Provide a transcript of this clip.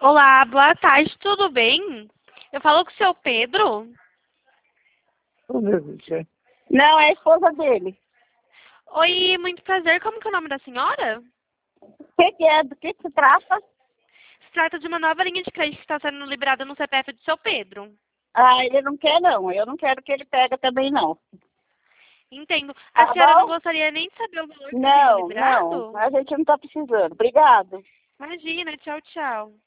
Olá, boa tarde, tudo bem? Eu falo com o seu Pedro. Oh, meu Deus do céu. Não, é a esposa dele. Oi, muito prazer. Como que é o nome da senhora? Que é? Do que se trata? Se trata de uma nova linha de crédito que está sendo liberada no CPF do seu Pedro. Ah, ele não quer, não. Eu não quero que ele pega também, não. Entendo. A Tá senhora não bom? gostaria nem de saber o valor que está sendo Não, não. liberado? A gente não tá precisando. Obrigado. Imagina, tchau, tchau.